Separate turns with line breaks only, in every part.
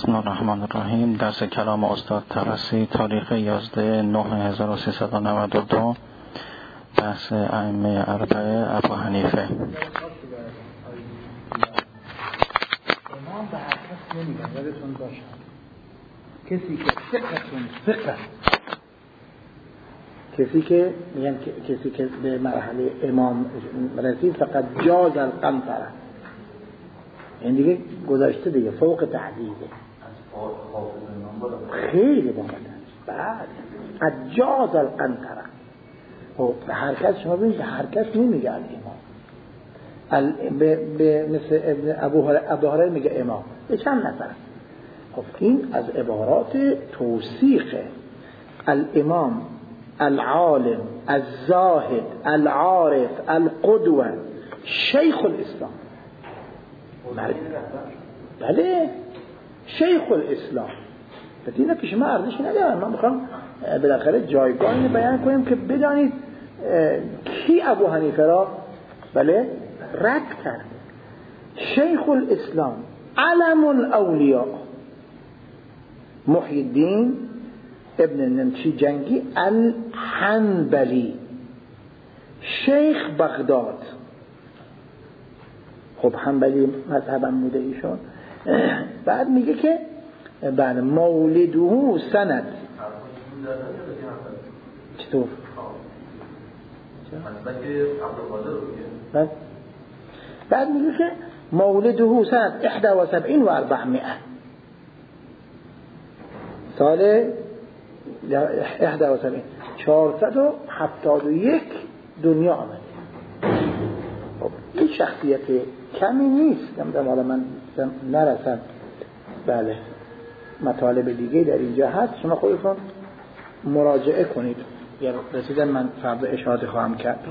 بسم الله الرحمن الرحیم. درس کلام استاد طبسی، تاریخ 11/9/1392. بحث ائمه اربعه ابو حنیفه.
امام به هر کس نمیگن، یادتون باشه کسی که فقه کسی که به مرحله امام رسید فقط جاز القنطره، این دیگه گذاشته دیگه، فوق تحدیده، خیلی بالا. بعد جاز القنطره به هر کس، شما ببینید به هر کس نمیگه امام، مثل ابو هریره میگه امام به چند نفر. خب این از عبارات توصیق الامام، العالم، الزاهد، العارف، القدوه، شیخ الاسلام. بله شیخ الاسلام. بدینه که شما ارزشی ندارم، من میخوام بالاخره جایگاهی بیان کنیم که بدانید کی ابو حنیفه را بله رد کرد. شیخ الاسلام، علم الاولیاء، محی الدین ابن نمچی جنگی الحنبلی، شیخ بغداد. خب حنبلی مذهبم بوده ایشون. بعد میگه که بعد مولده سند چطور؟ بعد میگه که مولده سند 71 و 400، سال 71 471 دنیا آمد. خب این شخصیت کمی نیست، حالا من نرسم بله مطالب دیگه در اینجا هست، شما خودتون مراجعه کنید. یا رسیدن من فردا اشاره خواهم کرد.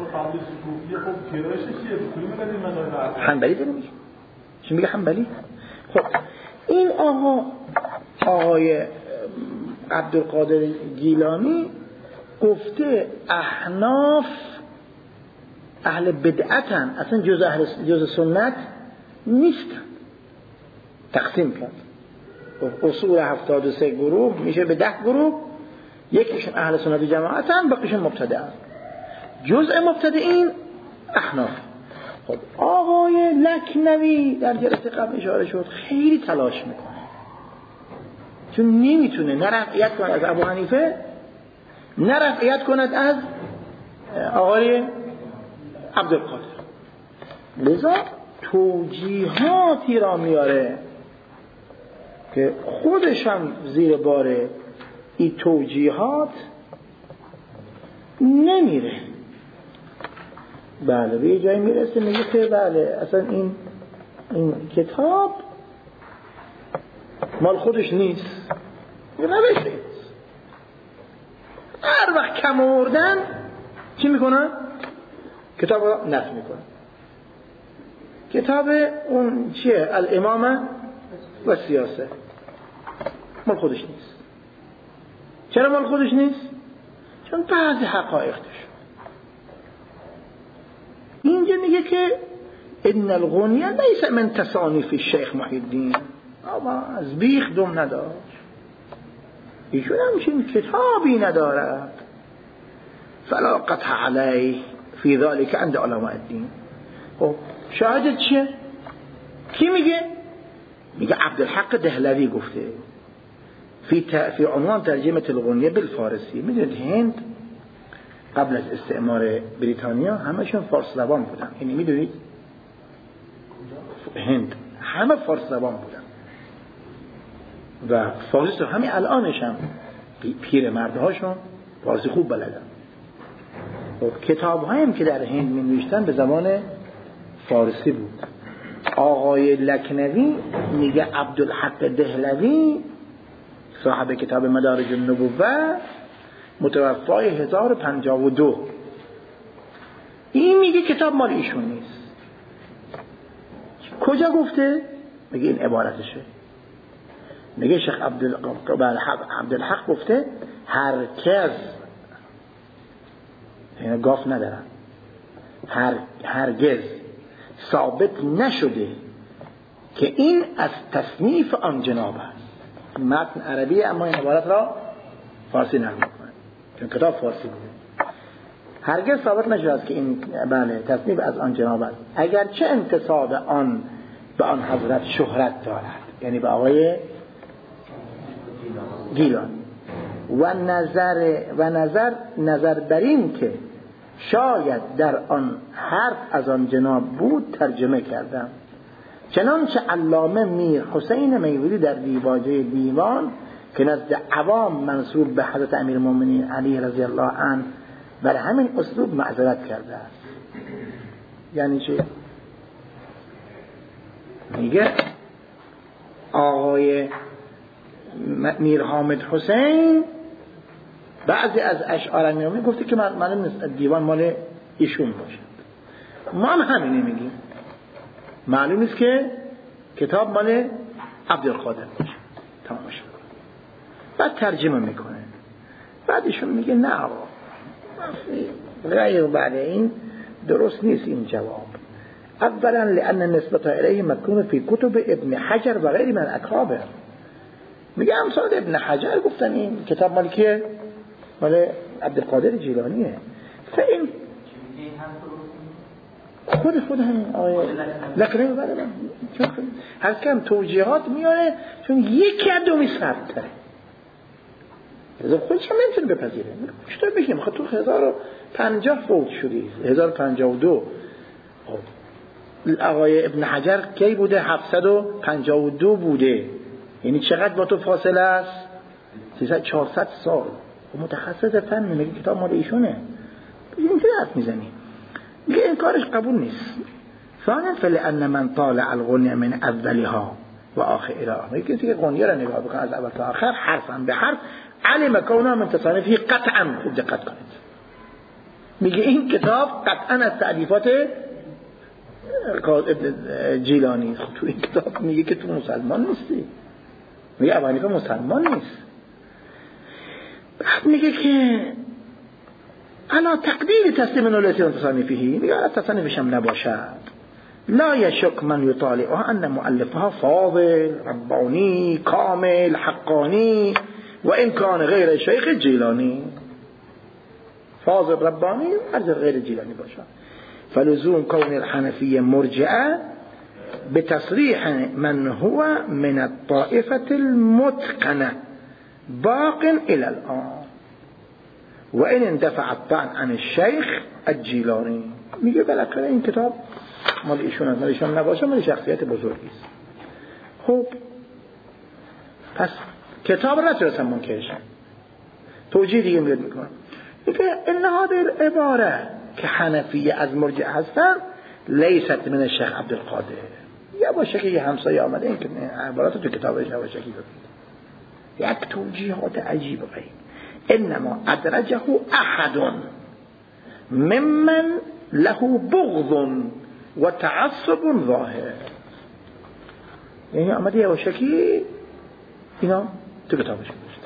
حنبلی داره میگه، چی میگه حنبلی؟ خب این آقای عبدالقادر گیلانی گفته احناف اهل بدعتن، اصلا جز سنت نیستن. تقسیم کرد اصول 73 گروه میشه به 10 گروه، یکیشون اهل سنت جماعتن، باقیشون مبتدعن. جزء مبتدعین احناف. خب آقای لکنوی در جلسه قبل اشاره شد خیلی تلاش میکنه چون نمیتونه نه رفعیت کند از ابو حنیفه، نه رفعیت کند از آقای عبدالقادر، لذا توجیهاتی را میاره که خودشم زیر بار این توجیهات نمیره. بله به یه جایی میرسه میگه که بله اصلا این کتاب مال خودش نیست، یه نوشته. هر وقت کم آوردن چی میکنن؟ کتاب را نفی میکنن. کتاب اون چیه؟ الامامه و سیاسه مال خودش نیست. چرا مال خودش نیست؟ چون بعضی حقایق داشت. اینجا میگه که ان الغنیه لیس من تصانیف الشیخ محی الدین، اما از بیخ دم نداشت، ایشون همچین کتابی ندارد. فلا قطع علیه فی ذلك عند علماء الدین. خب شاهدت چیه؟ کی میگه؟ میگه عبدالحق دهلوی گفته فی عنوان ترجمه الغنیه بالفارسی. میدونید هند قبل از استعمار بریتانیا همشون فارس زبان بودن، یعنی میدونید هند همه فارس زبان بودن و فارسی همین الانش هم پیر مردهاشون فارسی خوب بلدن. کتاب هایم که در هند می نوشتن به زبان فارسی بود. آقای لکنوی میگه عبدالحق دهلوی صاحب کتاب مدارج النبوه متوفای 1052، این میگه کتاب مال ایشون نیست. کجا گفته؟ میگه این عبارتشه. میگه شیخ عبدالحق گفته هرکس، یعنی گاف ندارن، هرگز ثابت نشده که این از تصنیف آن جناب است. متن عربی اما این عبارت را فارسی نقل میکنه چون کتاب فارسی بوده. هرگز ثابت نشده که این تصنیف از آن جناب است، اگرچه انتساب آن به آن حضرت شهرت دارد، یعنی به آقای گیلانی. و نظر بر این که شاید در آن حرف از آن جناب بود ترجمه کردم، چنانچه علامه میر حسین میوری در دیباجه دیوان که نزد عوام منسوب به حضرت امیرالمومنین علی رضی الله عنه بر همین اسلوب معذرت کرده است. یعنی چه؟ میگه آقای میر حامد حسین بعضی از اشعار میامه گفته که معلوم نیست دیوان مال ایشون باشه. ما هم همینه میگیم معلوم نیست که کتاب مال عبدالقادر باشه. تمامش میکنه بعد ترجمه میکنه، بعد ایشون میگه نه آقا غیر بعد این درست نیست این جواب. اولا لان نسبت الیه مکتوب فی کتب ابن حجر و غیر من اکابر. میگه امثال ابن حجر گفتن این کتاب مال کیه؟ مال عبدالقادر جیلانیه. فاین خود همین آیه لکنه بله هر کم توجیهات میاره چون یکی از دومی ثبته از خودش هم نمیتونه بپذیره. چطور بگیم خب تو 1050 فوت شدی 1052 آقای ابن حجر کی بوده؟ 752 بوده، یعنی چقدر با تو فاصله است؟ 400 سال. متخصص فن میگه کتاب مال ایشونه، اینطوری حرف میزنی. میگه این کارش قبول نیست. ثانیا فلان من طالع الغنیه من اولها و آخرها، میگه که غنیه را نگاه بکن از اول تا آخر حرفا به حرف علم کونه من تصانیفی قطعا. خوب دقت کنید، میگه این کتاب قطعا از تألیفات جیلانی. خب تو این کتاب میگه که تو مسلمان نیستی، میگه ابو حنیفه مسلمان نیست. بعد میگه که انا تقدیر تسلیم نولیتی و تصانیفی، میگه انا تصانیفش هم نباشد لا یشک من یطالعها ان مؤلفها فاضل ربانی کامل حقانی و این کان غیر شیخ جیلانی. فاضل ربانی از غیر جیلانی باشد. فلزوم کون الحنفیه مرجعه بتصریح من هو من الطائفة المتقنه باق الى الان و این اندفع الطعن عن الشیخ الجیلانی. میگه بالاخره این کتاب مال ایشون است، مال ایشون نباشه مال شخصیت بزرگی است. خب پس کتاب را نتونستم منکرش. توجیه دیگه میاد میکنم، میگه ان هذه العباره که حنفیه از مرجع هستن لیست من الشیخ عبدالقادر. یا باشه که یه همسایه آمده این که عبارات تو کتابش نباشه کی ببینید. یک توجیهات عجیب غریب. انما ادرجه احد ممن له بغض و تعصب ظاهر. یعنی آمده یه باشه که اینا تو کتابش نوشته.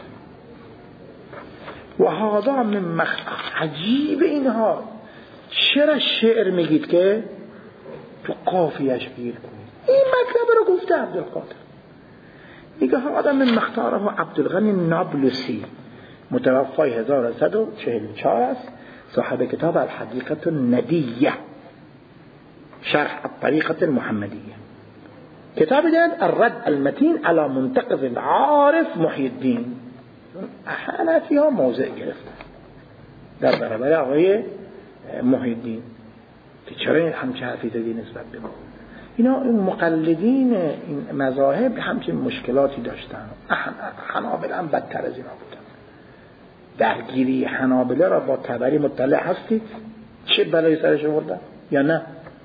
و هذا من عجیب اینها. چرا شعر میگید که تو قافیه‌اش گیر کنید؟ این مطلب رو گفته عبدالقادر. میگه هذا من مختاره عبدالغنی نابلسی متوفای 1144 است، صاحب کتاب الحدیقة الندیه شرح الطریقة المحمدیه. کتاب دیگر الرد المتین على منتقض العارف محی الدین. حنفی ها موضع گرفتن در برابر آقای محی الدین که چرا همچه حرفی زدی نسبت به ما. اینا این مقلدین این مذاهب همچین مشکلاتی داشتن. حنابله هم بدتر از اینا بودن. درگیری حنابله را با تبری مطلع هستید چه بلایی سرش آوردن یا نه؟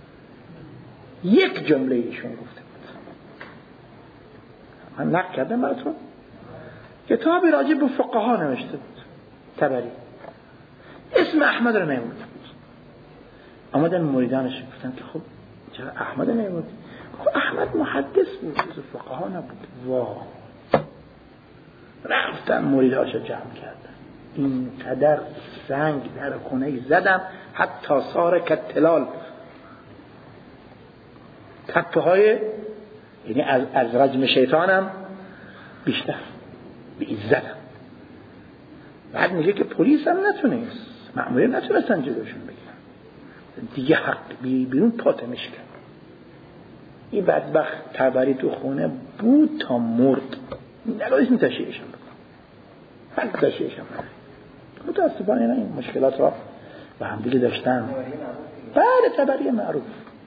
یک جمله ایشون گفته بود، من نقل کردم براتون، کتابی راجع به فقها نوشته بود تبری، اسم احمد رو نیاورده بود. آمدن مریدانش گفتن که خب چرا احمد رو نیاوردی؟ خب احمد محدث بود، از فقها نبود. واه، رفتن مریداش رو جمع کردن، این قدر سنگ در خونه زدم حتی سار کتلال، تپه های، یعنی از رجم شیطانم بیشتر به عزتم. بعد میگه که پلیس هم نتونست، مأمورین نتونستن جلوشون بگیرن، دیگه حق بیرون پاتمش کرد. این بدبخت تبری تو خونه بود تا مرد، نگاهیش میتشیرشم بکن، حق تشیرشم بکن. متاسفانه این مشکلات را با هم دیگه داشتن. بله تبری معروف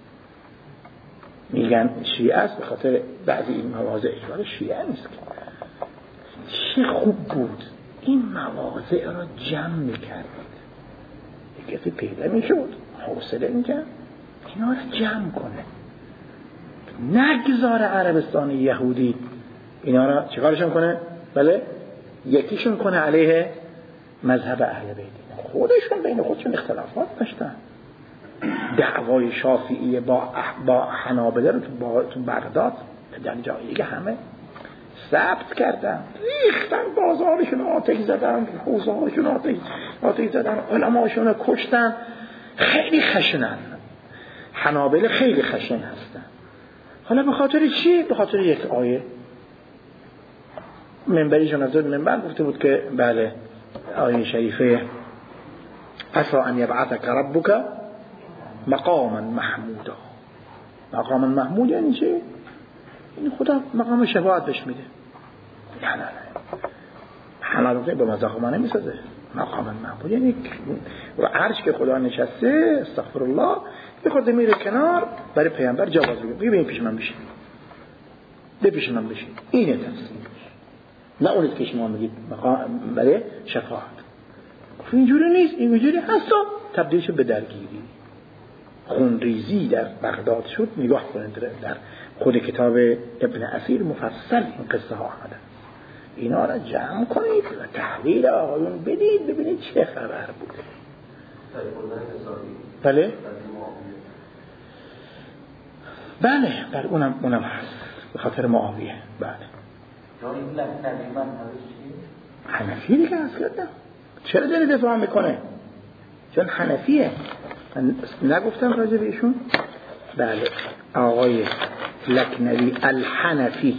میگن شیعه است به خاطر بعضی این مواضع اجبار شیعه نیست. چه خوب بود این مواضع را جمع میکرد، یکی پیدا میشد حوصله میکرد اینا را جمع کنه، نگذار عربستان یهودی اینا را چیکارشون کنه؟ بله یکیشون کنه علیه مذهب اهل بیت. خودشون بین خودشون اختلافات داشتن. دعوای شافعی با حنابله رو تو بغداد در جای دیگه همه ثبت کردن، ریختن، بازارشون آتش زدن، حوزه‌هاشون آتش زدن، علماشون رو کشتن. خیلی خشنن حنابله، خیلی خشن هستن. حالا به خاطر چی؟ به خاطر یک آیه. منبریشون از منبر گفته بود که بله آیه شریفه عسى ان یبعثک ربک مقاما محمودا. مقاما محمود یعنی چی؟ این خدا مقام شفاعت بهش میده. نه حنابله به مقام نمیسازه. مقام محمود یعنی و عرش که خدا نشسته، استغفر الله، یه خورده میره کنار برای پیامبر جواز بگه ببین پیش من بشین، به پیش من بشین. اینه تفسیرش، نه اونت که شما میگید مقام برای شفاعت. اینجوری نیست، اینجوری هست. تبدیل شد به درگیری، خونریزی در بغداد شد. نگاه کنید در خود کتاب ابن اثیر مفصل این قصه ها آمده. اینا را جمع کنید و تحلیل آقایون بدید ببینید چه خبر بوده. بله بله اونم هست به خاطر معاویه. بله حنفی دیگه اصلا چرا داره دفاع میکنه؟ چون حنفیه. من نگفتم راجع به ایشون؟ بله آقای لکنوی الحنفی.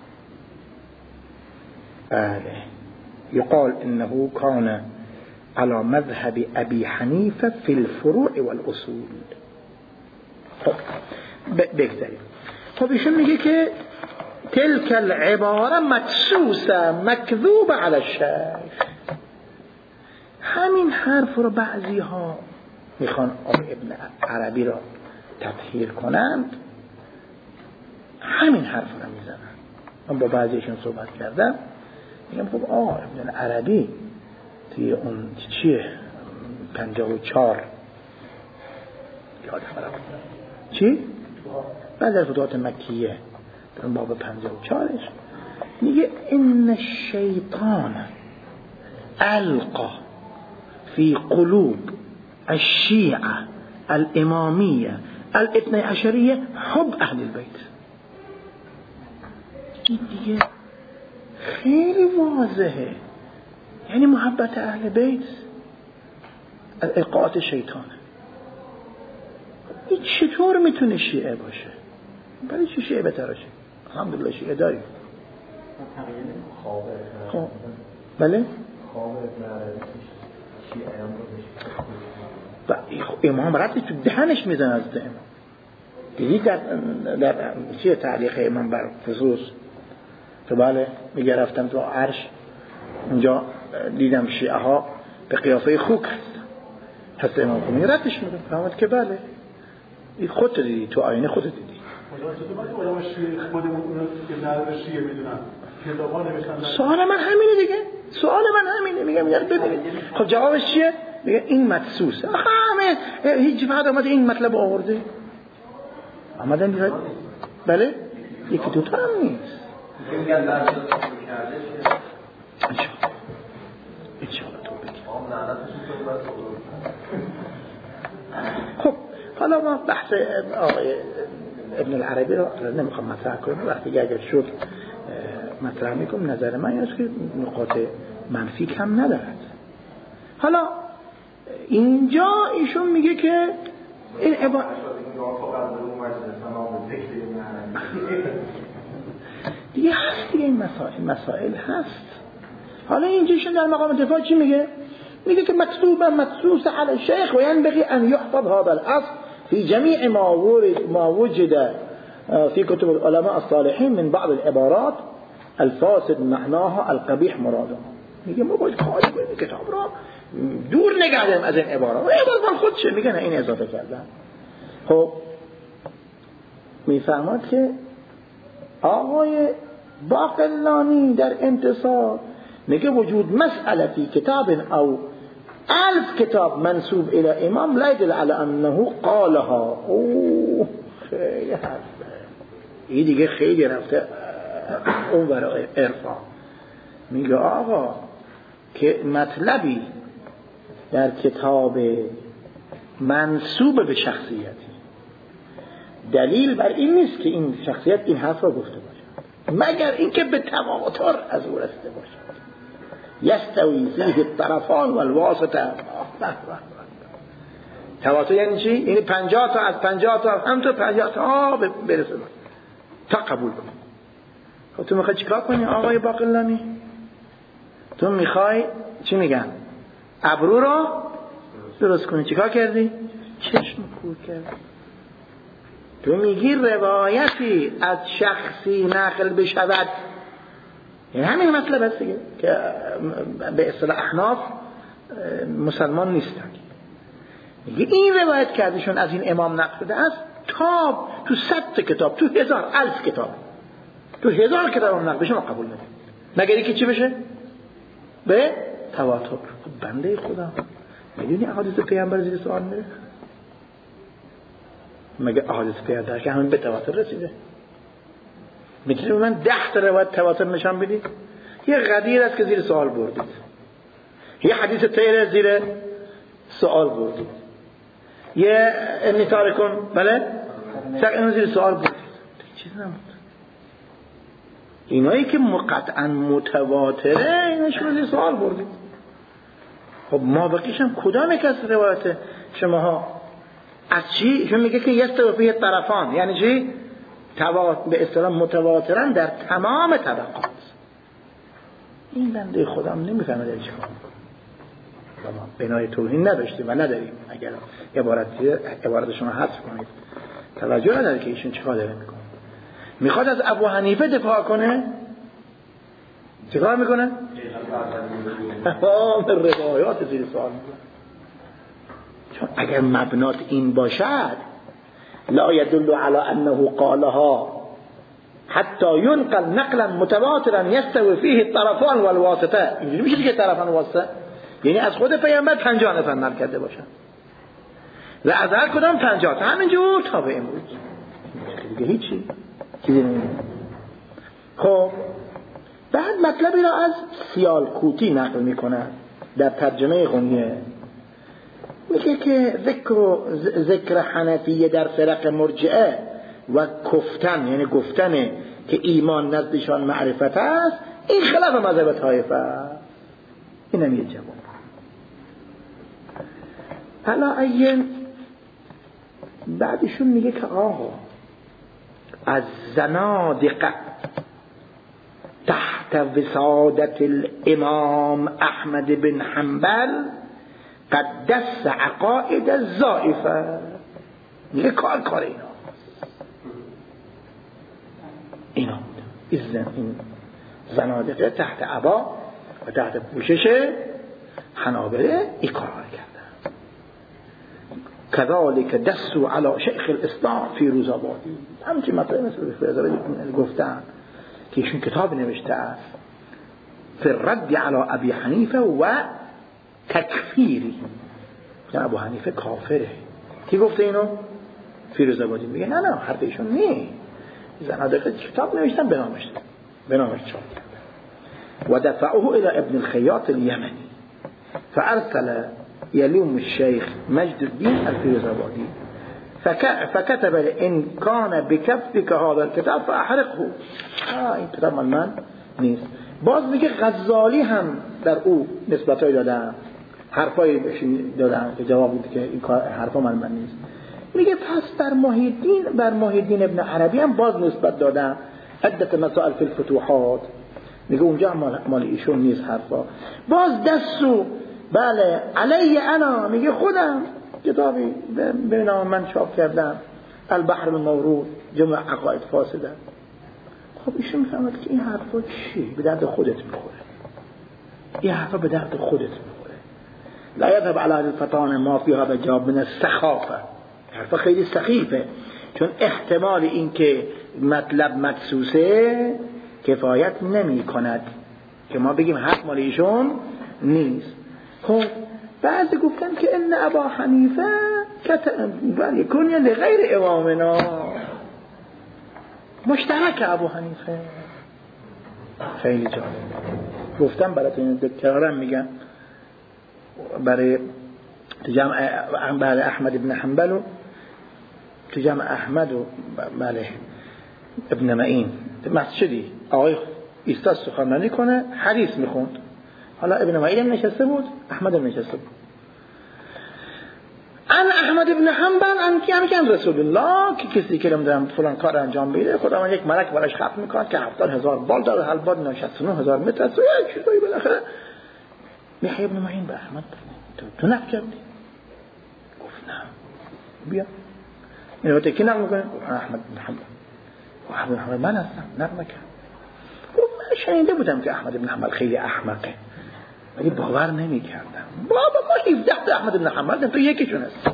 بله يقال انه كان على مذهب ابي حنيفه في الفروع والاصول. خب بگذاریم. خب ایشون میگه که تلك العباره مدسوسه مکذوبه علی الشیخ. همین حرف رو بعضی ها میخوان ابن عربی را تطهیر کنند، همین حرف رو میزنن. من با بعضیشون صحبت کردم، میگم خب ابن عربی توی اون چیه 54 یادم رفت چی؟ بعد از فتوحات مکیه در باب 54ش میگه ان الشیطان القى في قلوب الشيعة الامامية الاثني عشرية حب اهل البيت. این دیگه خیلی واضحه، یعنی محبت اهل بیت از القاءات شیطانه. این چطور میتونه شیعه باشه؟ برای چی شیعه بتراشه؟ الحمدلله شیعه داریم. خب بله و امام رد تو دهنش میزنه از امام. دیدی در چیه تعلیق امام بر خصوص تو بله میگه رفتم تو عرش اونجا دیدم شیعه ها به قیافه خوک هست امام خمینی ردش میگه فهمت که بله این خودت دیدی تو آینه خودت دیدی. سوال من همینه دیگه، سوال من همینه. میگم یار ببینید خب جوابش چیه؟ میگه این مدسوسه. همه هیچ فرد اومده این مطلب آورده آمدن دیگه. بله یکی دوتا هم نیست. انشاءالله تو بگی. خب حالا ما بحث آقای ابن العربی رو نمیخوام مطرح کنم. وقتی اگر شد مطرح میکنم. نظر من اینه که نقاط منفی کم ندارد. حالا اینجا ایشون میگه که این دیگه هست دیگه، این مسائل هست. حالا اینجاشون در مقام دفاع چی میگه؟ میگه که مکتوبا مدسوس علی الشیخ و ینبغی ان یحفظ هذا الاصل في جميع ما وجد في كتب العلماء الصالحين من بعض العبارات الفاسد معناها القبیح مرادها. میگه ما باید خالی کنیم کتاب را، دور نگه داریم از این عبارات. و عبارات خودشه میگه نه این اضافه کردن. خب میفهمد که آقای باقلانی در انتصار میگه وجود مسئلتی کتاب او 1000 کتاب منسوب الى امام لا يدل على انه قالها. خیلی حرفه این دیگه، خیلی رفته اون برای عرفان. میگه آقا که مطلبی در کتاب منسوب به شخصیتی دلیل بر این نیست که این شخصیت این حرف را گفته باشد، مگر اینکه به تواتر از او رسیده باشد. یستوی فیه الطرفان والواسطه. تواتر یعنی چی؟ یعنی 50 تا از 50 تا هم تو 50 تا برسه تا قبول کنی. خب تو میخوای چیکار کنی آقای باقلانی؟ تو میخوای چی میگن؟ ابرو رو درست کنی. چیکار کردی؟ چشم کور کردی. تو میگی روایتی از شخصی نقل بشود، یعنی همین مطلب هست دیگه که به اصطلاح احناف مسلمان نیستن. میگه این روایت کردیشون از این امام نقل شده است تا تو 100 کتاب، تو 1000 1000 کتاب، تو 1000 کتاب نقل بشه ما قبول نداریم، مگر اینکه چی بشه؟ به تواتر. خب بنده خدا میدونی احادیث پیامبر زیر سوال میره؟ مگه احادیث پیامبر که همین به تواتر رسیده؟ میتونی من 10 تا روایت تواتر نشان بدید؟ یه غدیر است که زیر سوال بردید، یه حدیث طیر زیر سوال بردید، یه انتار کن بله اینو زیر سوال بردید، چیز نمود. اینایی که قطعا متواتره اینش رو زیر سوال بردید. خب ما بقیشم کدام یک از روایت شماها از چی؟ چون میگه که یستوی فیه الطرفان، یعنی چی؟ به اصطلاح متواترن در تمام طبقات. این بنده خودم نمیفهمه داره چیکار میکنه. ما بنای توهین نداشتیم و نداریم. اگر عبارت شما حذف کنید توجه نداره که ایشون چیکار داره میکنه. میخواد از ابو حنیفه دفاع کنه، چیکار میکنه؟ روایات زیر سوال میکنه. چون اگر مبنات این باشد لا يدل على انه قالها حتى ينقل نقلا متواترا يستوي فيه الطرفان والواسطه. اینجوری میشه دیگه طرفان و واسطه، یعنی از خود پیامبر 50 نفر نقل کرده باشن و از هر کدام 50 تا همینجور تا به امروز دیگه هیچی چیزی نمیشه. خب بعد مطلبی را از سیالکوتی نقل میکنه در ترجمه غنیه، میگه که ذکر حنفیه در فرق مرجعه و کفتن، یعنی گفتن که ایمان نزدشان معرفت است، این خلاف مذهب طایفه. این هم یه جواب. حالا این بعدشون میگه که آقا از زنادقه تحت وسادت الامام احمد بن حنبل قدس عقائد الزائفه. میگه کار اینا این زنادقه تحت عبا و تحت پوشش حنابله این کار کردن. كذلك دسوا على شیخ الاسلام فیروزآبادی. همچین مطلب مثل فیروزآبادی گفتن که ایشون کتاب نوشته است فی الرد على ابی حنیفه و تکفیری، که ابو حنیفه کافره. کی گفته اینو؟ فیروزآبادی. میگه نه حرف ایشون نیست، زنادقه کتاب نوشتن به نامش چاپ کردن. و دفعوه الى ابن الخیاط الیمنی فارسل يلوم الشيخ مجد الدين الفيروزآبادي فكتب إن كان بكفك هذا الكتاب فأحرقه. این کتاب من نیست. باز میگه غزالی هم در او نسبتای دادن، حرفای بهشون دادن که جواب بوده که این حرفا من نیست. میگه پس بر محی الدین ابن عربی هم باز نسبت دادن عدت مسائل فی الفتوحات، میگه اونجا مال ایشون نیست حرفا. باز دستو بله علی انا، میگه خودم کتابی به نام من چاپ کردم، البحر المورود جمع عقاید فاسده. خب ایشون میفهمد که این حرفا چی؟ به درد خودت میخوره، این حرفا به درد خودت میخوره. لا یذهب علی الفتان ما فیها بجاب من السخافه، حرفا خیلی سخیفه، چون احتمال این که مطلب مدسوسه کفایت نمی کند که ما بگیم حق مال ایشون نیست. خب بعضی گفتن که ان ابا حنیفه یکون لغیر امامنا، مشترک ابو حنیفه. خیلی جالب گفتم براتون، تکرارم میگم، برای جمع احمد ابن حنبل و تو جمع احمد و بله ابن معین مسجدی آقای ایستاد سخنرانی کنه، حدیث میخوند. حالا ابن معین نشسته بود، احمد نشسته بود. ان احمد ابن حنبل ان رسول الله، که کسی که نمیدونم فلان کار انجام بده خدا من یک ملک براش ختم میکنه که 70,000 بال داره، هر بال 69,000 متر است، یک چیزایی بالاخره. میخوای ابن معین به احمد تو نفت کردی؟ گفت نه. بیا اینو تکی نقل میکنه احمد بن حنبل. احمد بن حنبل من هستم، نقل نکرد. گفت من شنیده بودم که احمد بن حنبل خیلی احمقه، ولی باور نمی‌کردم. بابا ما 17 تا احمد بن حنبل، تو یکیشون هست.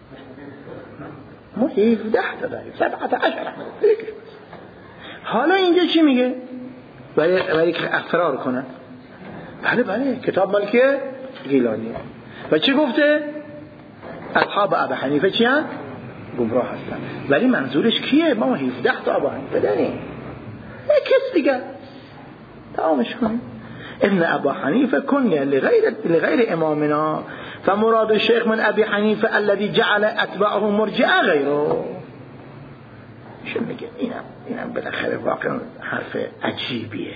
ما 17 تا داریم، 17 احمد یکیشون هست. حالا اینجا چی میگه؟ برای که اقرار کنه. بله کتاب مال که گیلانی. و چی گفته؟ اصحاب ابو حنیفه چی هستن؟ گمراه هستن. ولی منظورش کیه؟ ما 17 تا ابو حنیفه داریم. کس دیگه تمامش کنیم. ابن ابو حنیفه کنیه لغیر امامنا، فمراد الشيخ من ابي حنیفه الذي جعل اتباعه مرجئه غیره. شو میگه؟ اینم بالاخره واقعا حرف عجیبیه.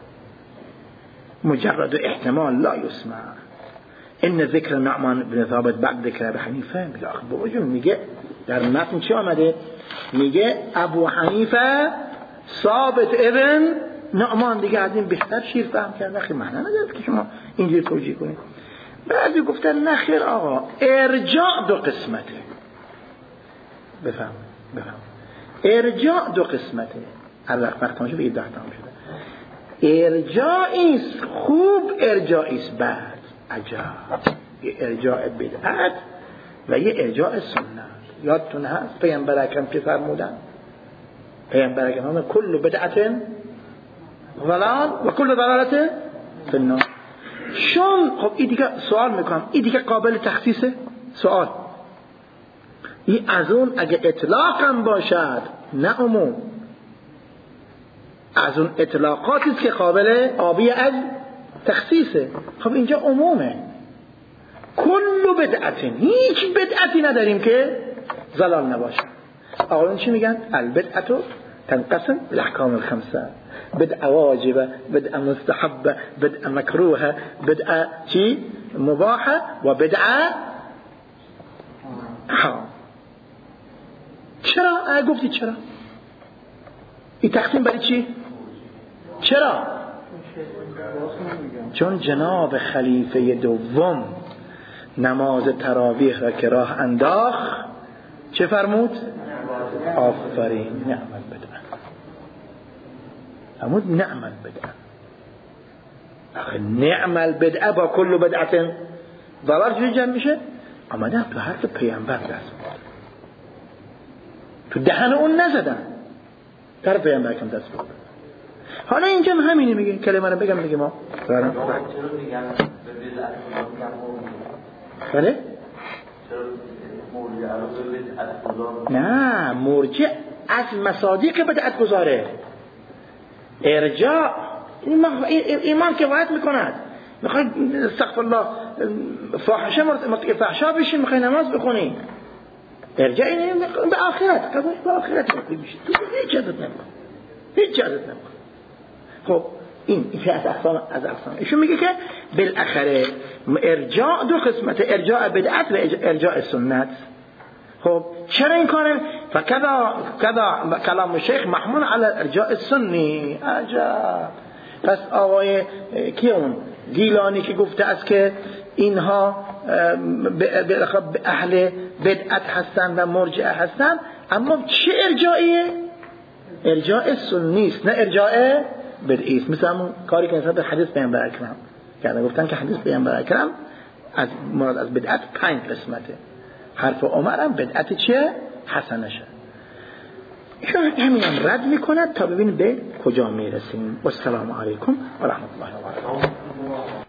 مجرد احتمال لا يسمع. ان ذکر نعمان بن ثابت بعد ذکر ابي حنیفه، میگه در متن چی آمده؟ میگه ابو حنیفه ثابت ابن نعمان، دیگه از این بهتر شیر فهم کرد. نخیر معنی نداره که شما اینجوری توجیه کنید. بعضی گفتن نخیر آقا، ارجاع دو قسمته. بفهم ارجاع دو قسمته. وقتانشو به 10 تمام شده. ارجاعیست خوب، ارجاعیست بد. عجب. یه ارجاع بدعت و یه ارجاع سنت. یادتون هست پیامبر اکرم که فرمودن؟ پیامبر اکرم کل بدعت ضلال و کل ضلالت فی النار. شون خب این دیگه سوال میکنم، این دیگه قابل تخصیصه؟ سوال این از اون اگه اطلاق هم باشد نه عموم، از اون اطلاقاتی است که قابل آبی از تخصیصه. خب اینجا عمومه، کل بدعت، هیچ بدعتی نداریم که ضلال نباشه. آقایون چی میگن؟ البدعت تنقسم الاحکام الخمسه، بدعه واجبه، بدعه مستحبه، بدعه مکروهه، بدعه چی؟ مباحه و بدعه حرام. چرا؟ گفتی چرا؟ این تقسیم برای چی؟ چرا؟ چون جناب خلیفه دوم نماز تراویح را که راه انداخت چه فرمود؟ آفرین نعم البدعه. فرمود نعم البدعه. آخه نعم البدعه با کل بدعت ضلال چجوری جمع میشه؟ آمدن تو حرف پیامبر دست بود، تو دهن اون نزدن، در پیامبر کم دست بود. حالا اینجا همینی میگه، کلمه رو بگم دیگه ما بله؟ نه، مرجع از مصادیق بدعت گذاره. ارجاع ایمان که وعد میکند، میخوای استغفر الله فحشا بشی، میخوای نماز بخونی، ارجاع اینه به آخرت، قبول به آخرت میشه، تو هیچ عادت نمیکن، هیچ عادت نمیکن. خب این از اقسام ایشون میگه که بالاخره ارجاع دو قسمت، ارجاع بدعت و ارجاع سنت. خب چرا این کار فكذا كلام الشيخ محمول على الارجاء السنی. عجب. پس آقای کیون گیلانی که گفته است که اینها به اهل بدعت هستن و مرجعه هستن، اما چه ارجاعیه؟ ارجاع سنی است، نه ارجاع بدعی است. مثل همون کاری که نسبت به حدیث پیامبر اکرم کردن، گفتن که حدیث پیامبر اکرم از مراد از بدعت 5 قسمته. حرف عمر هم بدعت چیه؟ حسنشه. ایشون همینم رد میکند تا ببینیم به کجا میرسیم. و السلام علیکم و رحمت الله و برکاته.